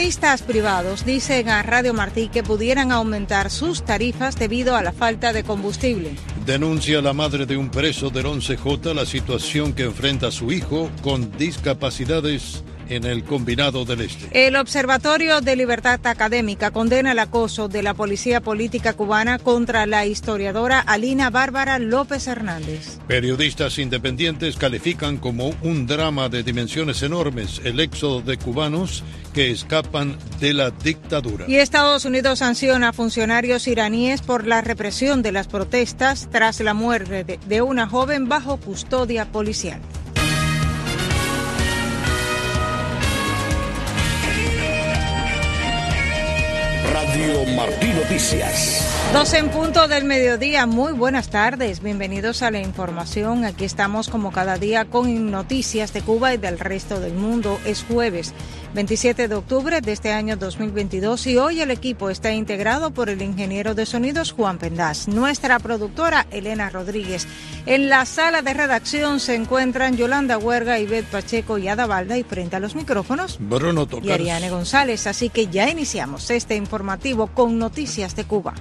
Periodistas privados dicen a Radio Martí que pudieran aumentar sus tarifas debido a la falta de combustible. Denuncia la madre de un preso del 11J la situación que enfrenta su hijo con discapacidades en el Combinado del Este. El Observatorio de Libertad Académica condena el acoso de la policía política cubana contra la historiadora Alina Bárbara López Hernández. Periodistas independientes califican como un drama de dimensiones enormes el éxodo de cubanos que escapan de la dictadura. Y Estados Unidos sanciona a funcionarios iraníes por la represión de las protestas tras la muerte de una joven bajo custodia policial. Radio Martí Noticias. 12 en punto del mediodía. Muy buenas tardes. Bienvenidos a la información. Aquí estamos como cada día con noticias de Cuba y del resto del mundo. Es jueves 27 de octubre de este año 2022 y hoy el equipo está integrado por el ingeniero de sonidos Juan Pendás, nuestra productora Elena Rodríguez. En la sala de redacción se encuentran Yolanda Huerga, Ivette Pacheco y Ada Balda, y frente a los micrófonos Bruno Tocars y Ariane González. Así que ya iniciamos este informativo con noticias de Cuba.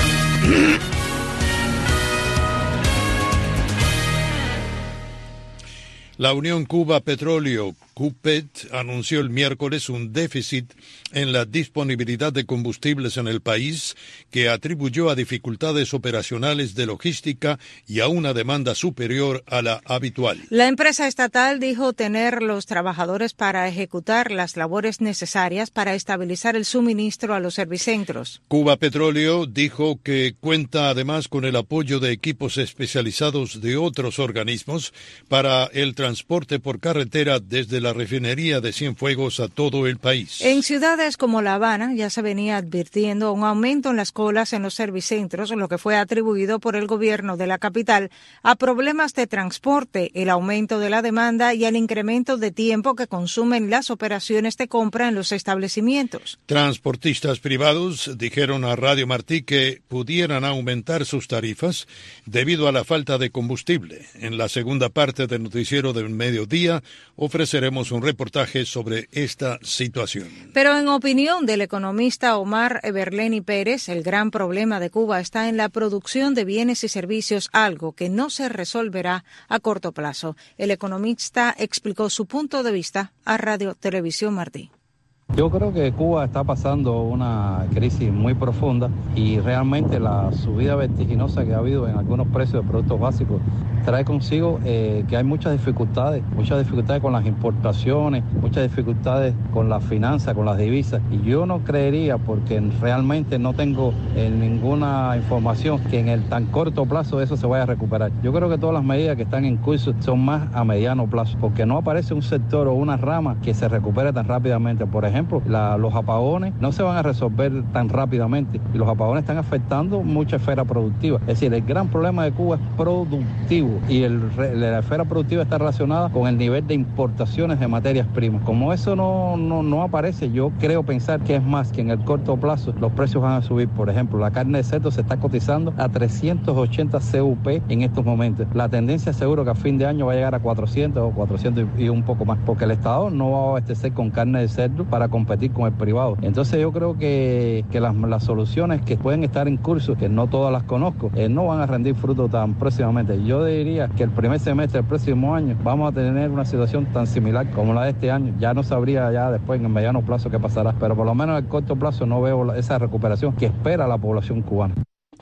La Unión Cuba Petróleo, CUPET, anunció el miércoles un déficit en la disponibilidad de combustibles en el país que atribuyó a dificultades operacionales de logística y a una demanda superior a la habitual. La empresa estatal dijo tener los trabajadores para ejecutar las labores necesarias para estabilizar el suministro a los servicentros. Cuba Petróleo dijo que cuenta además con el apoyo de equipos especializados de otros organismos para el transporte por carretera desde la refinería de Cienfuegos a todo el país. En ciudades como La Habana ya se venía advirtiendo un aumento en las colas en los servicentros, lo que fue atribuido por el gobierno de la capital a problemas de transporte, el aumento de la demanda y el incremento de tiempo que consumen las operaciones de compra en los establecimientos. Transportistas privados dijeron a Radio Martí que pudieran aumentar sus tarifas debido a la falta de combustible. En la segunda parte del noticiero del mediodía ofreceremos un reportaje sobre esta situación. Pero en opinión del economista Omar Berleni Pérez, el gran problema de Cuba está en la producción de bienes y servicios, algo que no se resolverá a corto plazo. El economista explicó su punto de vista a Radio Televisión Martí. Yo creo que Cuba está pasando una crisis muy profunda y realmente la subida vertiginosa que ha habido en algunos precios de productos básicos trae consigo que hay muchas dificultades con las importaciones, muchas dificultades con las finanzas, con las divisas. Y yo no creería, porque realmente no tengo ninguna información, que en el tan corto plazo eso se vaya a recuperar. Yo creo que todas las medidas que están en curso son más a mediano plazo, porque no aparece un sector o una rama que se recupere tan rápidamente. Por ejemplo, los apagones no se van a resolver tan rápidamente y los apagones están afectando mucha esfera productiva. Es decir, el gran problema de Cuba es productivo y la esfera productiva está relacionada con el nivel de importaciones de materias primas. Como eso no aparece, yo creo pensar que es más que en el corto plazo los precios van a subir. Por ejemplo, la carne de cerdo se está cotizando a 380 CUP en estos momentos. La tendencia seguro que a fin de año va a llegar a 400 o 400 y un poco más, porque el Estado no va a abastecer con carne de cerdo para competir con el privado. Entonces yo creo que las soluciones que pueden estar en curso, que no todas las conozco, no van a rendir fruto tan próximamente. Yo diría que el primer semestre del próximo año vamos a tener una situación tan similar como la de este año. Ya no sabría ya después en el mediano plazo qué pasará, pero por lo menos en el corto plazo no veo esa recuperación que espera la población cubana.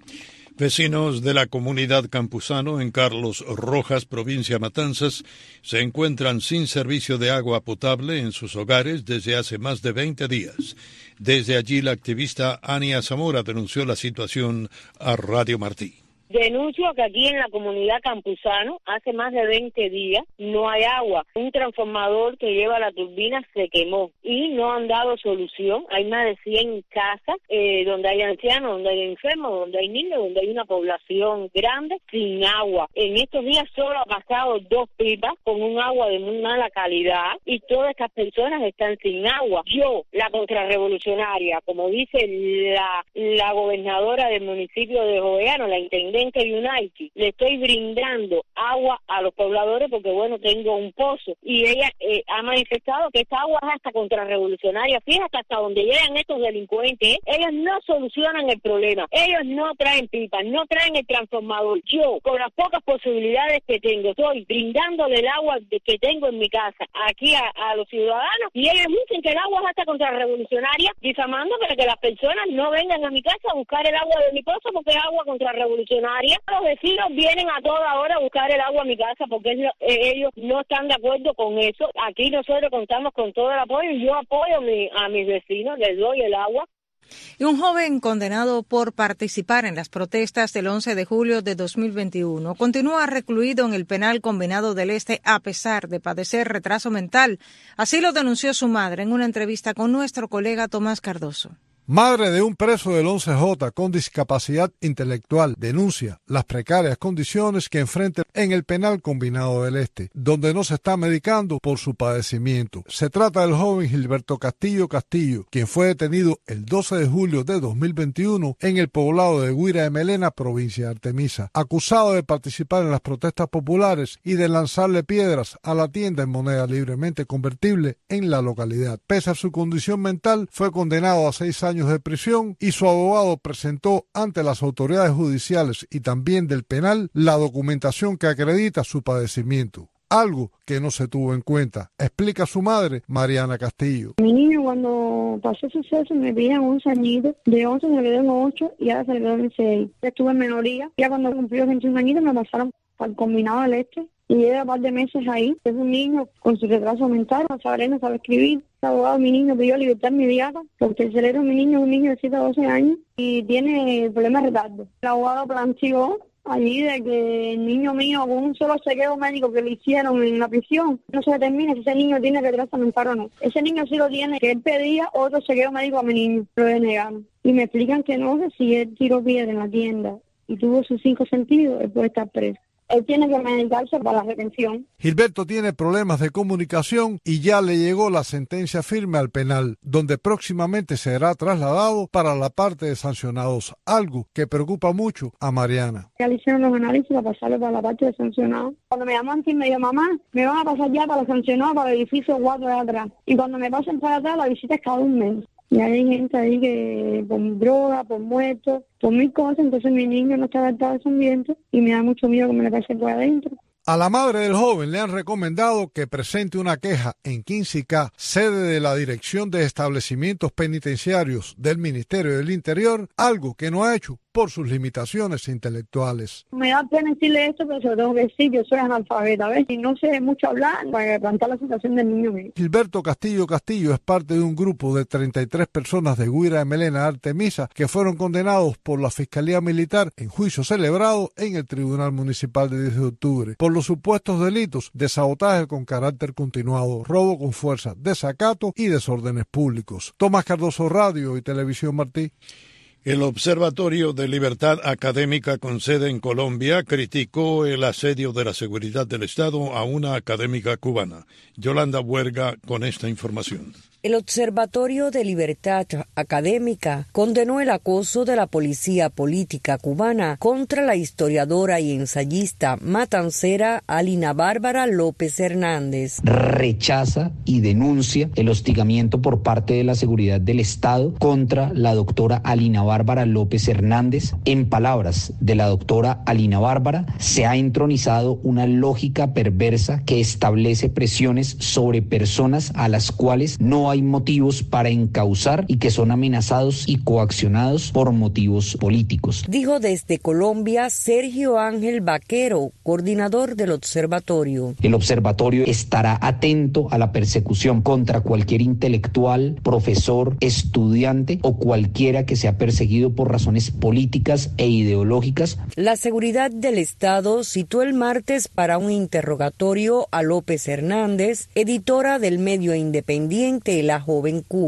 Vecinos de la comunidad Campuzano en Carlos Rojas, provincia Matanzas, se encuentran sin servicio de agua potable en sus hogares desde hace más de 20 días. Desde allí, la activista Ania Zamora denunció la situación a Radio Martí. Denuncio que aquí en la comunidad Campuzano hace más de 20 días no hay agua. Un transformador que lleva la turbina se quemó y no han dado solución. Hay más de 100 casas donde hay ancianos, donde hay enfermos, donde hay niños, donde hay una población grande sin agua. En estos días solo ha pasado 2 pipas con un agua de muy mala calidad y todas estas personas están sin agua. Yo, la contrarrevolucionaria, como dice la gobernadora del municipio de Jovellanos, la intendente, Palenque United, le estoy brindando agua a los pobladores porque, bueno, tengo un pozo. Y ella ha manifestado que esta agua es hasta contrarrevolucionaria. Fíjate hasta donde llegan estos delincuentes. Ellos no solucionan el problema. Ellos no traen pipas, no traen el transformador. Yo, con las pocas posibilidades que tengo, estoy brindándole el agua que tengo en mi casa aquí a los ciudadanos, y ellos dicen que el agua es hasta contrarrevolucionaria, difamando para que las personas no vengan a mi casa a buscar el agua de mi pozo porque es agua contrarrevolucionaria. Los vecinos vienen a toda hora a buscar el agua a mi casa porque ellos no están de acuerdo con eso. Aquí nosotros contamos con todo el apoyo y yo apoyo a mis vecinos, les doy el agua. Y un joven condenado por participar en las protestas del 11 de julio de 2021 continúa recluido en el penal combinado del Este a pesar de padecer retraso mental. Así lo denunció su madre en una entrevista con nuestro colega Tomás Cardoso. Madre de un preso del 11J con discapacidad intelectual denuncia las precarias condiciones que enfrenta en el penal combinado del Este, donde no se está medicando por su padecimiento. Se trata del joven Gilberto Castillo, quien fue detenido el 12 de julio de 2021 en el poblado de Guira de Melena, provincia de Artemisa, acusado de participar en las protestas populares y de lanzarle piedras a la tienda en moneda libremente convertible en la localidad. Pese a su condición mental, fue condenado a 6 años de prisión y su abogado presentó ante las autoridades judiciales y también del penal la documentación que acredita su padecimiento, algo que no se tuvo en cuenta, explica su madre, Mariana Castillo. Mi niño cuando pasó el suceso me pedían 11 añitos, de 11 se me quedó en 8 y ahora se me quedó en 6. Estuve en minoría, ya cuando cumplió 21 añitos me pasaron al combinado del Este. Y lleva un par de meses ahí. Es un niño con su retraso mental, no sabe leer, no sabe escribir. El abogado de mi niño pidió libertad inmediata porque el cerebro de mi niño es un niño de 7 a 12 años y tiene problemas de retardo. El abogado planteó allí de que el niño mío, con un solo chequeo médico que le hicieron en la prisión, no se determina si ese niño tiene retraso mental o no. Ese niño sí lo tiene, que él pedía otro chequeo médico a mi niño, lo denegaron. Y me explican que no, que si él tiró piedra en la tienda y tuvo sus 5 sentidos, él puede estar preso. Él tiene que medicarse para la retención. Gilberto tiene problemas de comunicación y ya le llegó la sentencia firme al penal, donde próximamente será trasladado para la parte de sancionados, algo que preocupa mucho a Mariana. Ya le hicieron los análisis para pasarlo para la parte de sancionados. Cuando me llamó antes me dijo, mamá, me van a pasar ya para los sancionados para el edificio 4 de atrás. Y cuando me pasen para atrás, la visita es cada un mes. Y hay gente ahí que por droga, por muertos, por 1000 cosas, entonces mi niño no está adaptado a ese ambiente y me da mucho miedo que me le pase por adentro. A la madre del joven le han recomendado que presente una queja en 15K, sede de la Dirección de Establecimientos Penitenciarios del Ministerio del Interior, algo que no ha hecho por sus limitaciones intelectuales. Me da pena decirle esto, pero se lo tengo que decir, yo soy analfabeta, ¿ves? Y no sé mucho hablar para plantear la situación del niño mío. Gilberto Castillo es parte de un grupo de 33 personas de Guira de Melena, Artemisa, que fueron condenados por la Fiscalía Militar en juicio celebrado en el Tribunal Municipal de 10 de octubre por los supuestos delitos de sabotaje con carácter continuado, robo con fuerza, desacato y desórdenes públicos. Tomás Cardoso, Radio y Televisión Martí. El Observatorio de Libertad Académica con sede en Colombia criticó el asedio de la seguridad del Estado a una académica cubana. Yolanda Buerga con esta información. El Observatorio de Libertad Académica condenó el acoso de la policía política cubana contra la historiadora y ensayista matancera Alina Bárbara López Hernández. Rechaza y denuncia el hostigamiento por parte de la seguridad del Estado contra la doctora Alina Bárbara López Hernández. En palabras de la doctora Alina Bárbara, se ha entronizado una lógica perversa que establece presiones sobre personas a las cuales no hay motivos para encausar y que son amenazados y coaccionados por motivos políticos. Dijo desde Colombia Sergio Ángel Vaquero, coordinador del observatorio. El observatorio estará atento a la persecución contra cualquier intelectual, profesor, estudiante o cualquiera que sea perseguido por razones políticas e ideológicas. La seguridad del Estado citó el martes para un interrogatorio a López Hernández, editora del medio independiente La Joven Cuba.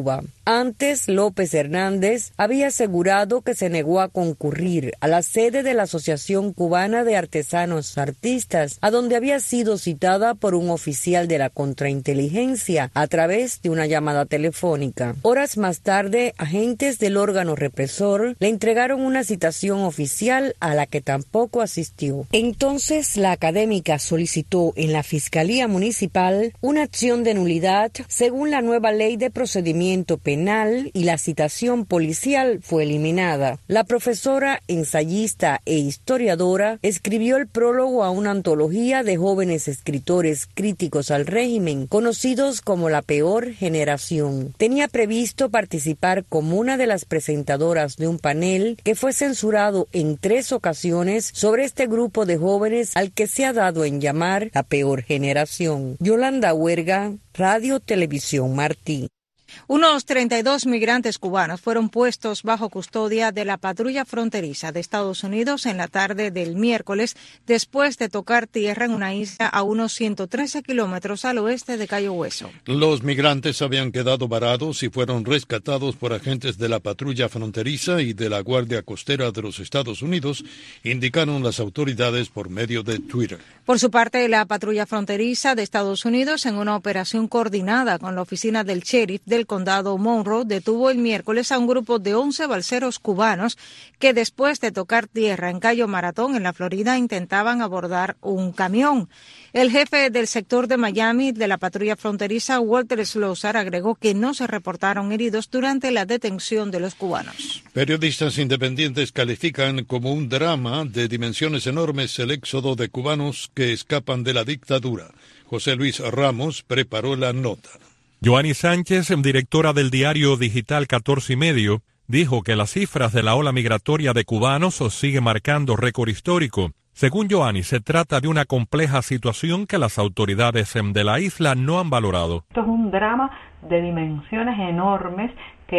Antes, López Hernández había asegurado que se negó a concurrir a la sede de la Asociación Cubana de Artesanos Artistas, a donde había sido citada por un oficial de la contrainteligencia a través de una llamada telefónica. Horas más tarde, agentes del órgano represor le entregaron una citación oficial a la que tampoco asistió. Entonces, la académica solicitó en la Fiscalía Municipal una acción de nulidad según la nueva ley de procedimiento penal y la citación policial fue eliminada. La profesora, ensayista e historiadora escribió el prólogo a una antología de jóvenes escritores críticos al régimen, conocidos como La Peor Generación. Tenía previsto participar como una de las presentadoras de un panel que fue censurado en 3 ocasiones sobre este grupo de jóvenes al que se ha dado en llamar La Peor Generación. Yolanda Huerga, Radio Televisión Martí. Unos 32 migrantes cubanos fueron puestos bajo custodia de la patrulla fronteriza de Estados Unidos en la tarde del miércoles después de tocar tierra en una isla a unos 113 kilómetros al oeste de Cayo Hueso. Los migrantes habían quedado varados y fueron rescatados por agentes de la patrulla fronteriza y de la Guardia Costera de los Estados Unidos, indicaron las autoridades por medio de Twitter. Por su parte, la patrulla fronteriza de Estados Unidos, en una operación coordinada con la oficina del sheriff del condado Monroe, detuvo el miércoles a un grupo de 11 balseros cubanos que después de tocar tierra en Cayo Maratón, en la Florida, intentaban abordar un camión. El jefe del sector de Miami de la patrulla fronteriza, Walter Slosar, agregó que no se reportaron heridos durante la detención de los cubanos. Periodistas independientes califican como un drama de dimensiones enormes el éxodo de cubanos que escapan de la dictadura. José Luis Ramos preparó la nota. Joanny Sánchez, directora del diario digital 14 y Medio, dijo que las cifras de la ola migratoria de cubanos siguen marcando récord histórico. Según Joanny, se trata de una compleja situación que las autoridades de la isla no han valorado. Esto es un drama de dimensiones enormes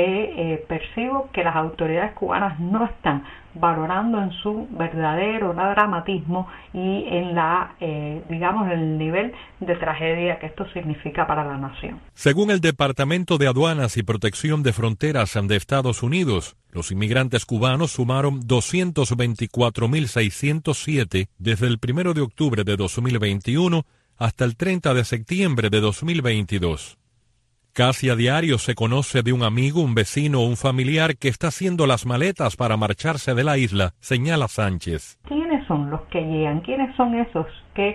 que percibo que las autoridades cubanas no están valorando en su verdadero dramatismo y en el nivel de tragedia que esto significa para la nación. Según el Departamento de Aduanas y Protección de Fronteras de Estados Unidos, los inmigrantes cubanos sumaron 224.607 desde el 1 de octubre de 2021 hasta el 30 de septiembre de 2022. Casi a diario se conoce de un amigo, un vecino o un familiar que está haciendo las maletas para marcharse de la isla, señala Sánchez. ¿Quiénes son los que llegan? ¿Quiénes son esos que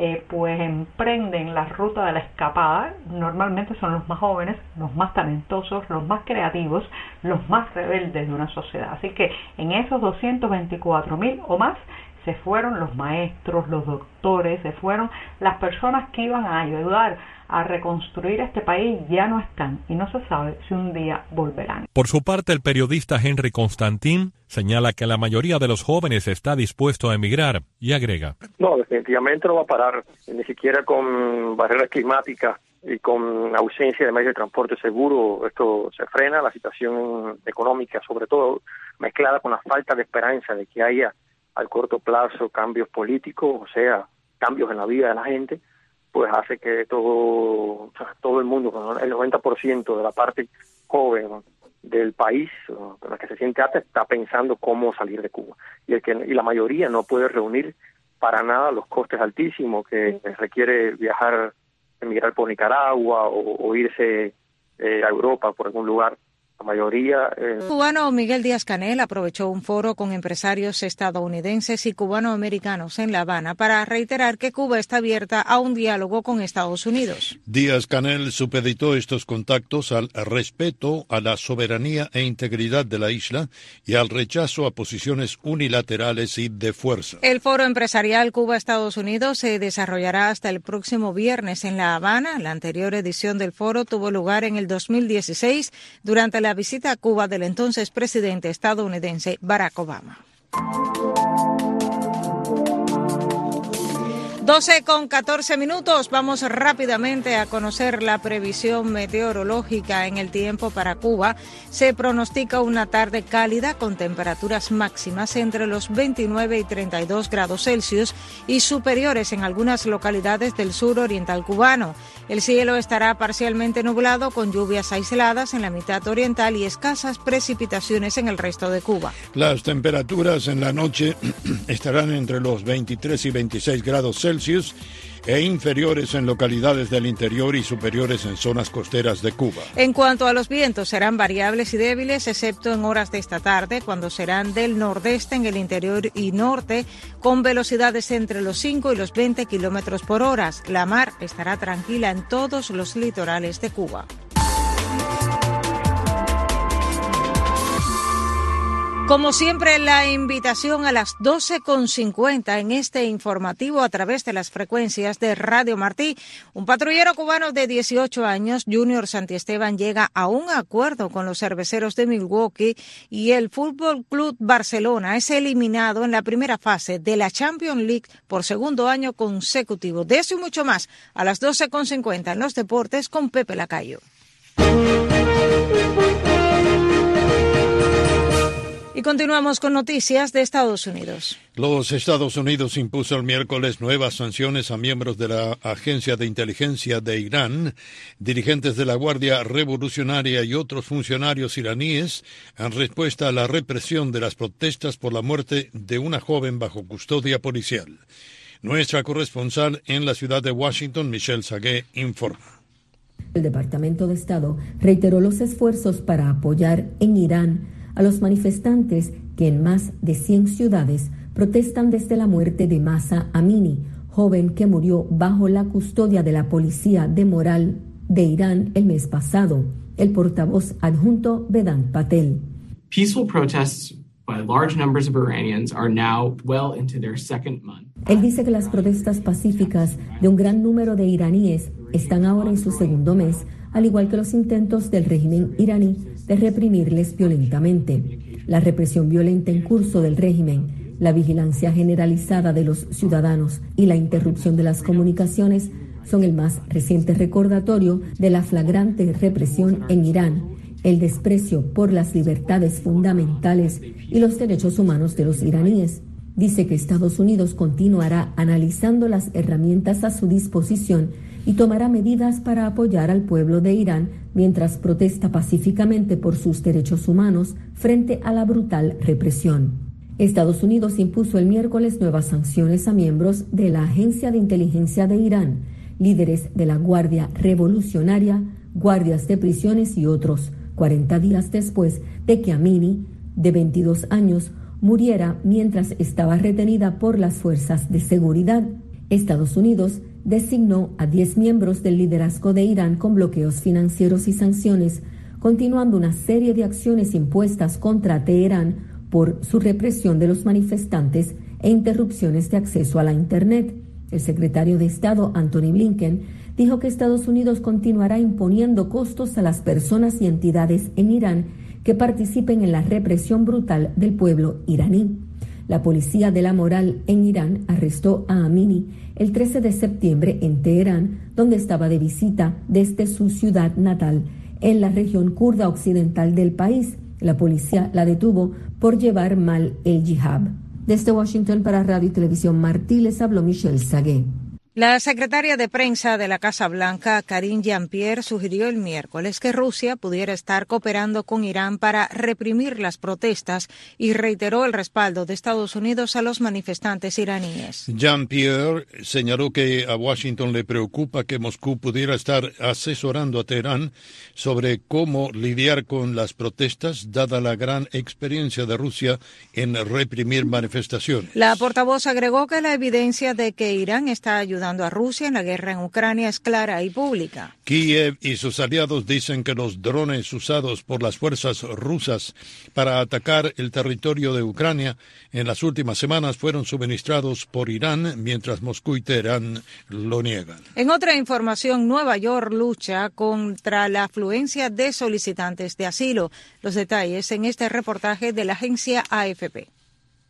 emprenden la ruta de la escapada? Normalmente son los más jóvenes, los más talentosos, los más creativos, los más rebeldes de una sociedad. Así que en esos 224.000 o más se fueron los maestros, los doctores, se fueron las personas que iban a ayudar a reconstruir este país, ya no están y no se sabe si un día volverán. Por su parte, el periodista Henry Constantin señala que la mayoría de los jóvenes está dispuesto a emigrar y agrega. No, definitivamente no va a parar, ni siquiera con barreras climáticas y con ausencia de medios de transporte seguro, esto se frena. La situación económica, sobre todo mezclada con la falta de esperanza de que haya al corto plazo cambios políticos, o sea, cambios en la vida de la gente, pues hace que todo el mundo, el 90% de la parte joven del país, con la que se siente apta, está pensando cómo salir de Cuba. Y la mayoría no puede reunir para nada los costes altísimos que requiere emigrar por Nicaragua o irse a Europa, por algún lugar. La mayoría. El cubano Miguel Díaz-Canel aprovechó un foro con empresarios estadounidenses y cubanoamericanos en La Habana para reiterar que Cuba está abierta a un diálogo con Estados Unidos. Díaz-Canel supeditó estos contactos al respeto a la soberanía e integridad de la isla y al rechazo a posiciones unilaterales y de fuerza. El foro empresarial Cuba-Estados Unidos se desarrollará hasta el próximo viernes en La Habana. La anterior edición del foro tuvo lugar en el 2016 durante la visita a Cuba del entonces presidente estadounidense Barack Obama. 12:14. Vamos rápidamente a conocer la previsión meteorológica en el tiempo para Cuba. Se pronostica una tarde cálida con temperaturas máximas entre los 29 y 32 grados Celsius y superiores en algunas localidades del sur oriental cubano. El cielo estará parcialmente nublado con lluvias aisladas en la mitad oriental y escasas precipitaciones en el resto de Cuba. Las temperaturas en la noche estarán entre los 23 y 26 grados Celsius e inferiores en localidades del interior y superiores en zonas costeras de Cuba. En cuanto a los vientos, serán variables y débiles, excepto en horas de esta tarde, cuando serán del nordeste en el interior y norte, con velocidades entre los 5 y los 20 kilómetros por hora. La mar estará tranquila en todos los litorales de Cuba. Como siempre, la invitación a las 12:50 en este informativo a través de las frecuencias de Radio Martí. Un patrullero cubano de 18 años, Junior Santiesteban, llega a un acuerdo con los Cerveceros de Milwaukee y el Fútbol Club Barcelona es eliminado en la primera fase de la Champions League por segundo año consecutivo. De eso y mucho más a las 12:50 en los deportes con Pepe Lacayo. Y continuamos con noticias de Estados Unidos. Los Estados Unidos impuso el miércoles nuevas sanciones a miembros de la Agencia de Inteligencia de Irán, dirigentes de la Guardia Revolucionaria y otros funcionarios iraníes en respuesta a la represión de las protestas por la muerte de una joven bajo custodia policial. Nuestra corresponsal en la ciudad de Washington, Michelle Sagué, informa. El Departamento de Estado reiteró los esfuerzos para apoyar en Irán a los manifestantes que en más de 100 ciudades protestan desde la muerte de Mahsa Amini, joven que murió bajo la custodia de la policía de moral de Irán el mes pasado. El portavoz adjunto Vedant Patel. Peaceful protests by large numbers of Iranians are now well into their second month. Él dice que las protestas pacíficas de un gran número de iraníes están ahora en su segundo mes, al igual que los intentos del régimen iraní de reprimirles violentamente. La represión violenta en curso del régimen, la vigilancia generalizada de los ciudadanos y la interrupción de las comunicaciones son el más reciente recordatorio de la flagrante represión en Irán, el desprecio por las libertades fundamentales y los derechos humanos de los iraníes. Dice que Estados Unidos continuará analizando las herramientas a su disposición y tomará medidas para apoyar al pueblo de Irán mientras protesta pacíficamente por sus derechos humanos frente a la brutal represión. Estados Unidos impuso el miércoles nuevas sanciones a miembros de la Agencia de Inteligencia de Irán, líderes de la Guardia Revolucionaria, guardias de prisiones y otros, 40 días después de que Amini, de 22 años, muriera mientras estaba retenida por las fuerzas de seguridad. Estados Unidos designó a 10 miembros del liderazgo de Irán con bloqueos financieros y sanciones, continuando una serie de acciones impuestas contra Teherán por su represión de los manifestantes e interrupciones de acceso a la Internet. El secretario de Estado, Anthony Blinken, dijo que Estados Unidos continuará imponiendo costos a las personas y entidades en Irán que participen en la represión brutal del pueblo iraní. La policía de la moral en Irán arrestó a Amini el 13 de septiembre en Teherán, donde estaba de visita desde su ciudad natal, en la región kurda occidental del país. La policía la detuvo por llevar mal el yihad. Desde Washington para Radio y Televisión Martí les habló Michelle Sagué. La secretaria de prensa de la Casa Blanca, Karine Jean-Pierre, sugirió el miércoles que Rusia pudiera estar cooperando con Irán para reprimir las protestas y reiteró el respaldo de Estados Unidos a los manifestantes iraníes. Jean-Pierre señaló que a Washington le preocupa que Moscú pudiera estar asesorando a Teherán sobre cómo lidiar con las protestas, dada la gran experiencia de Rusia en reprimir manifestaciones. La portavoz agregó que la evidencia de que Irán está ayudando a Rusia en la guerra en Ucrania es clara y pública. Kiev y sus aliados dicen que los drones usados por las fuerzas rusas para atacar el territorio de Ucrania en las últimas semanas fueron suministrados por Irán, mientras Moscú y Teherán lo niegan. En otra información, Nueva York lucha contra la afluencia de solicitantes de asilo. Los detalles en este reportaje de la agencia AFP.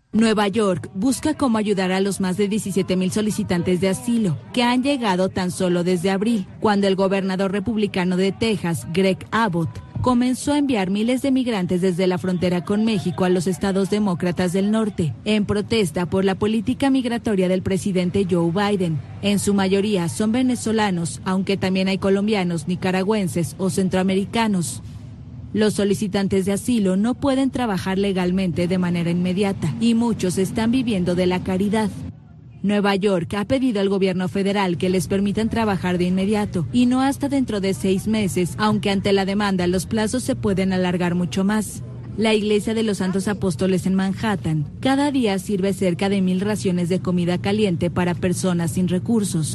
Nueva York busca cómo ayudar a los más de 17,000 solicitantes de asilo que han llegado tan solo desde abril, cuando el gobernador republicano de Texas, Greg Abbott, comenzó a enviar miles de migrantes desde la frontera con México a los estados demócratas del norte, en protesta por la política migratoria del presidente Joe Biden. En su mayoría son venezolanos, aunque también hay colombianos, nicaragüenses o centroamericanos. Los solicitantes de asilo no pueden trabajar legalmente de manera inmediata y muchos están viviendo de la caridad. Nueva York ha pedido al gobierno federal que les permitan trabajar de inmediato y no hasta dentro de 6 meses, aunque ante la demanda los plazos se pueden alargar mucho más. La Iglesia de los Santos Apóstoles en Manhattan cada día sirve cerca de 1,000 raciones de comida caliente para personas sin recursos.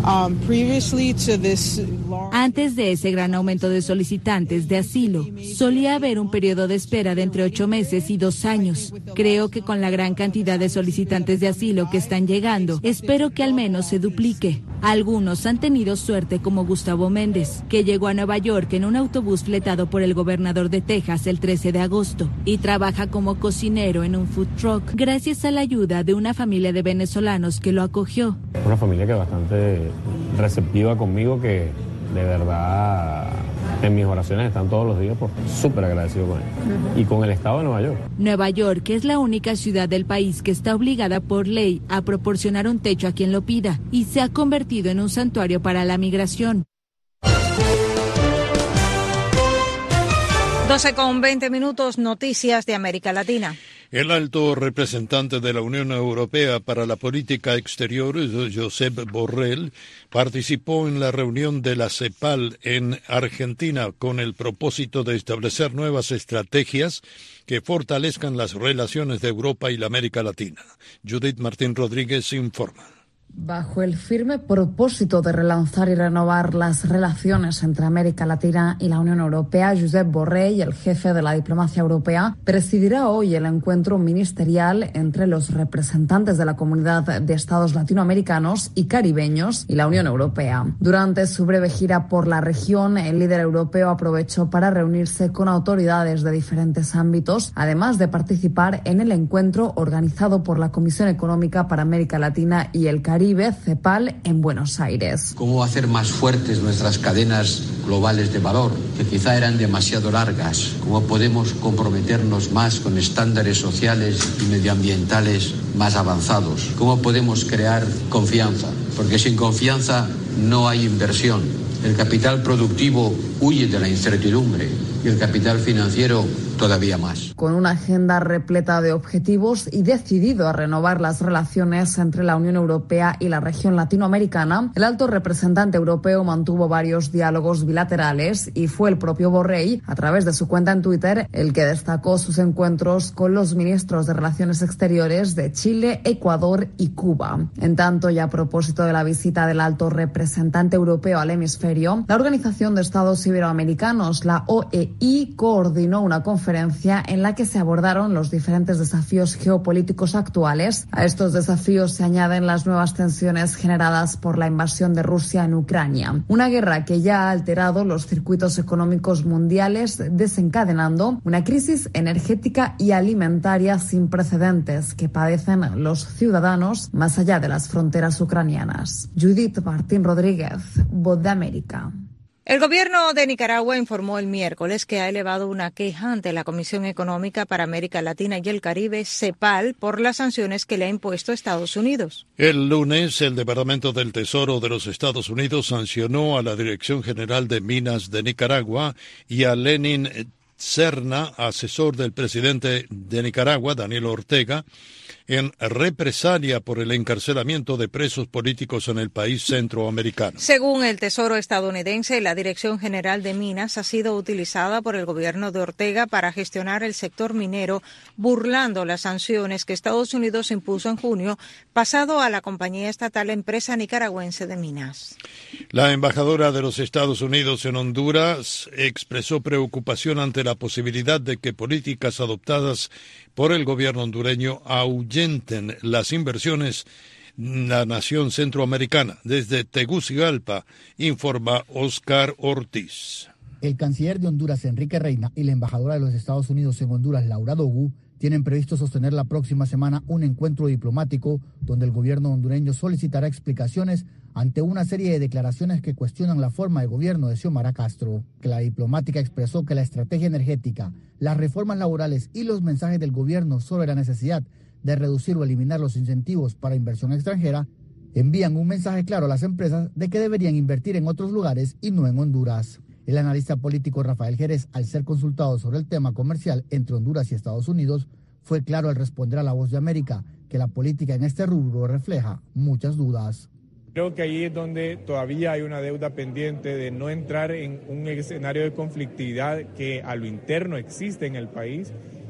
Antes de ese gran aumento de solicitantes de asilo, solía haber un periodo de espera de entre 8 meses y 2 años. Creo que con la gran cantidad de solicitantes de asilo que están llegando, espero que al menos se duplique. Algunos han tenido suerte, como Gustavo Méndez, que llegó a Nueva York en un autobús fletado por el gobernador de Texas el 13 de agosto y trabaja como cocinero en un food truck gracias a la ayuda de una familia de venezolanos que lo acogió. Una familia que es bastante receptiva conmigo, que de verdad en mis oraciones están todos los días, porque súper agradecido con él y con el estado de Nueva York. Nueva York es la única ciudad del país que está obligada por ley a proporcionar un techo a quien lo pida y se ha convertido en un santuario para la migración. 12:20, noticias de América Latina. El alto representante de la Unión Europea para la Política Exterior, Josep Borrell, participó en la reunión de la CEPAL en Argentina con el propósito de establecer nuevas estrategias que fortalezcan las relaciones de Europa y la América Latina. Judith Martín Rodríguez informa. Bajo el firme propósito de relanzar y renovar las relaciones entre América Latina y la Unión Europea, Josep Borrell, el jefe de la diplomacia europea, presidirá hoy el encuentro ministerial entre los representantes de la Comunidad de Estados Latinoamericanos y Caribeños y la Unión Europea. Durante su breve gira por la región, el líder europeo aprovechó para reunirse con autoridades de diferentes ámbitos, además de participar en el encuentro organizado por la Comisión Económica para América Latina y el Caribe, CEPAL, en Buenos Aires. ¿Cómo hacer más fuertes nuestras cadenas globales de valor, que quizá eran demasiado largas? ¿Cómo podemos comprometernos más con estándares sociales y medioambientales más avanzados? ¿Cómo podemos crear confianza? Porque sin confianza no hay inversión. El capital productivo huye de la incertidumbre y el capital financiero todavía más. Con una agenda repleta de objetivos y decidido a renovar las relaciones entre la Unión Europea y la región latinoamericana, el alto representante europeo mantuvo varios diálogos bilaterales y fue el propio Borrell, a través de su cuenta en Twitter, el que destacó sus encuentros con los ministros de Relaciones Exteriores de Chile, Ecuador y Cuba. En tanto, y a propósito de la visita del alto representante europeo al hemisferio, la Organización de Estados Iberoamericanos, la OEI, coordinó una conferencia en la que se abordaron los diferentes desafíos geopolíticos actuales. A estos desafíos se añaden las nuevas tensiones generadas por la invasión de Rusia en Ucrania, una guerra que ya ha alterado los circuitos económicos mundiales, desencadenando una crisis energética y alimentaria sin precedentes que padecen los ciudadanos más allá de las fronteras ucranianas. Judith Martín Rodríguez, Voz de América. El gobierno de Nicaragua informó el miércoles que ha elevado una queja ante la Comisión Económica para América Latina y el Caribe, CEPAL, por las sanciones que le ha impuesto Estados Unidos. El lunes, el Departamento del Tesoro de los Estados Unidos sancionó a la Dirección General de Minas de Nicaragua y a Lenin Serna, asesor del presidente de Nicaragua, Daniel Ortega, en represalia por el encarcelamiento de presos políticos en el país centroamericano. Según el Tesoro estadounidense, la Dirección General de Minas ha sido utilizada por el gobierno de Ortega para gestionar el sector minero, burlando las sanciones que Estados Unidos impuso en junio pasado a la compañía estatal Empresa Nicaragüense de Minas. La embajadora de los Estados Unidos en Honduras expresó preocupación ante la posibilidad de que políticas adoptadas por el gobierno hondureño ahuyenten las inversiones en la nación centroamericana. Desde Tegucigalpa, informa Oscar Ortiz. El canciller de Honduras, Enrique Reina, y la embajadora de los Estados Unidos en Honduras, Laura Dogu, tienen previsto sostener la próxima semana un encuentro diplomático donde el gobierno hondureño solicitará explicaciones ante una serie de declaraciones que cuestionan la forma de gobierno de Xiomara Castro. Que la diplomática expresó que la estrategia energética, las reformas laborales y los mensajes del gobierno sobre la necesidad de reducir o eliminar los incentivos para inversión extranjera envían un mensaje claro a las empresas de que deberían invertir en otros lugares y no en Honduras. El analista político Rafael Jerez, al ser consultado sobre el tema comercial entre Honduras y Estados Unidos, fue claro al responder a La Voz de América que la política en este rubro refleja muchas dudas. Creo que ahí es donde todavía hay una deuda pendiente de no entrar en un escenario de conflictividad que a lo interno existe en el país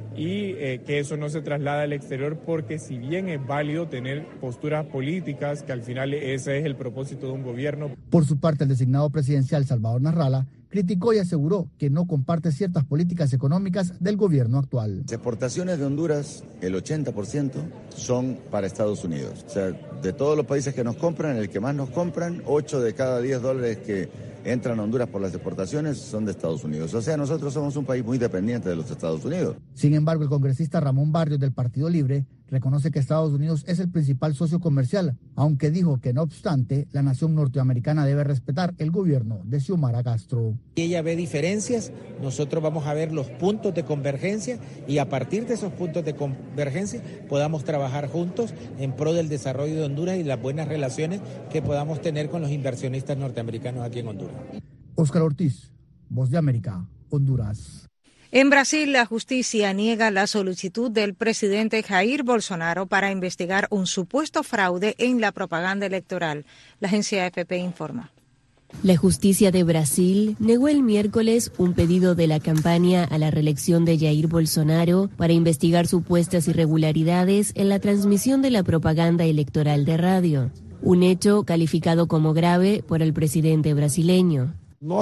y que eso no se traslada al exterior, porque si bien es válido tener posturas políticas, que al final ese es el propósito de un gobierno. Por su parte, el designado presidencial Salvador Narrala criticó y aseguró que no comparte ciertas políticas económicas del gobierno actual. Las exportaciones de Honduras, el 80% son para Estados Unidos. O sea, de todos los países que nos compran, el que más nos compran, 8 de cada 10 dólares que entran a Honduras por las exportaciones son de Estados Unidos. O sea, nosotros somos un país muy dependiente de los Estados Unidos. Sin embargo, el congresista Ramón Barrios del Partido Libre reconoce que Estados Unidos es el principal socio comercial, aunque dijo que no obstante, la nación norteamericana debe respetar el gobierno de Xiomara Castro. Ella ve diferencias, nosotros vamos a ver los puntos de convergencia y a partir de esos puntos de convergencia podamos trabajar juntos en pro del desarrollo de Honduras y las buenas relaciones que podamos tener con los inversionistas norteamericanos aquí en Honduras. Óscar Ortiz, Voz de América, Honduras. En Brasil, la justicia niega la solicitud del presidente Jair Bolsonaro para investigar un supuesto fraude en la propaganda electoral. La agencia AFP informa. La justicia de Brasil negó el miércoles un pedido de la campaña a la reelección de Jair Bolsonaro para investigar supuestas irregularidades en la transmisión de la propaganda electoral de radio, un hecho calificado como grave por el presidente brasileño.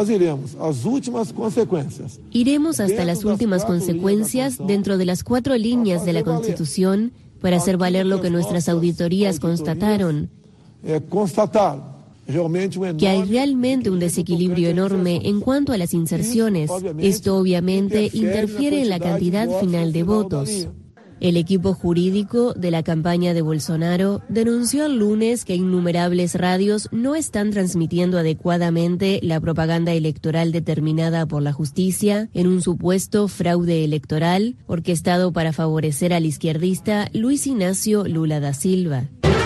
Iremos hasta las últimas consecuencias dentro de las 4 líneas de la Constitución para hacer valer lo que nuestras auditorías constataron. Que hay realmente un desequilibrio enorme en cuanto a las inserciones. Esto obviamente interfiere en la cantidad final de votos. El equipo jurídico de la campaña de Bolsonaro denunció el lunes que innumerables radios no están transmitiendo adecuadamente la propaganda electoral determinada por la justicia en un supuesto fraude electoral orquestado para favorecer al izquierdista Luis Ignacio Lula da Silva.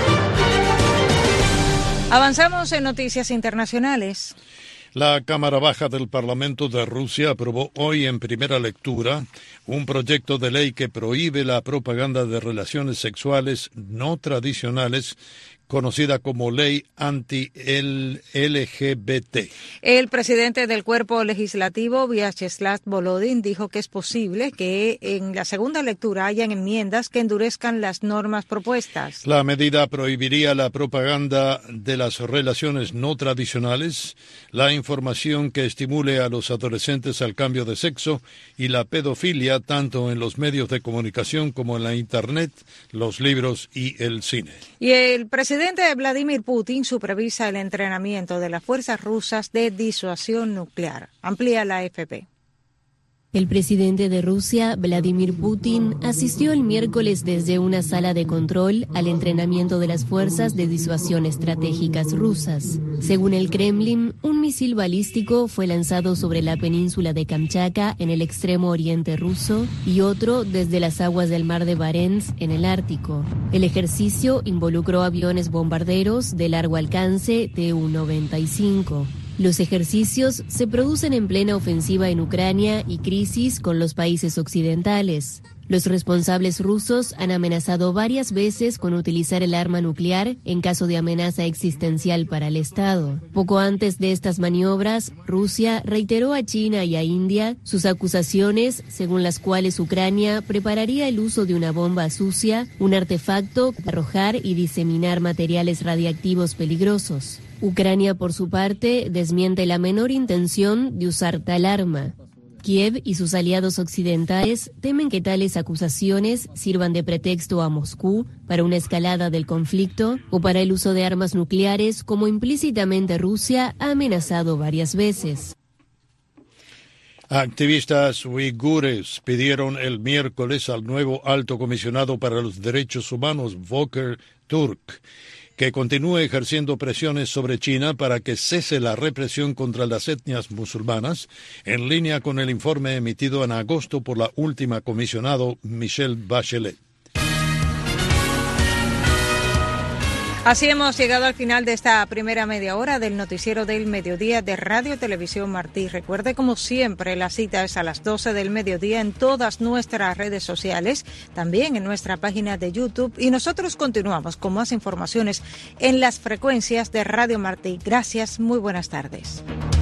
Avanzamos en noticias internacionales. La Cámara Baja del Parlamento de Rusia aprobó hoy en primera lectura un proyecto de ley que prohíbe la propaganda de relaciones sexuales no tradicionales, conocida como Ley Anti-LGBT. El presidente del cuerpo legislativo, Vyacheslav Volodin, dijo que es posible que en la segunda lectura hayan enmiendas que endurezcan las normas propuestas. La medida prohibiría la propaganda de las relaciones no tradicionales, la información que estimule a los adolescentes al cambio de sexo y la pedofilia tanto en los medios de comunicación como en la Internet, los libros y el cine. Y el presidente Vladimir Putin supervisa el entrenamiento de las fuerzas rusas de disuasión nuclear. Amplía la AFP. El presidente de Rusia, Vladimir Putin, asistió el miércoles desde una sala de control al entrenamiento de las fuerzas de disuasión estratégicas rusas. Según el Kremlin, un misil balístico fue lanzado sobre la península de Kamchatka en el extremo oriente ruso y otro desde las aguas del mar de Barents en el Ártico. El ejercicio involucró aviones bombarderos de largo alcance Tu-95. Los ejercicios se producen en plena ofensiva en Ucrania y crisis con los países occidentales. Los responsables rusos han amenazado varias veces con utilizar el arma nuclear en caso de amenaza existencial para el Estado. Poco antes de estas maniobras, Rusia reiteró a China y a India sus acusaciones según las cuales Ucrania prepararía el uso de una bomba sucia, un artefacto para arrojar y diseminar materiales radiactivos peligrosos. Ucrania, por su parte, desmiente la menor intención de usar tal arma. Kiev y sus aliados occidentales temen que tales acusaciones sirvan de pretexto a Moscú para una escalada del conflicto o para el uso de armas nucleares, como implícitamente Rusia ha amenazado varias veces. Activistas uigures pidieron el miércoles al nuevo alto comisionado para los derechos humanos, Volker Turk, que continúe ejerciendo presiones sobre China para que cese la represión contra las etnias musulmanas, en línea con el informe emitido en agosto por la última comisionado Michelle Bachelet. Así hemos llegado al final de esta primera media hora del noticiero del mediodía de Radio Televisión Martí. Recuerde, como siempre, la cita es a las 12 del mediodía en todas nuestras redes sociales, también en nuestra página de YouTube, y nosotros continuamos con más informaciones en las frecuencias de Radio Martí. Gracias, muy buenas tardes.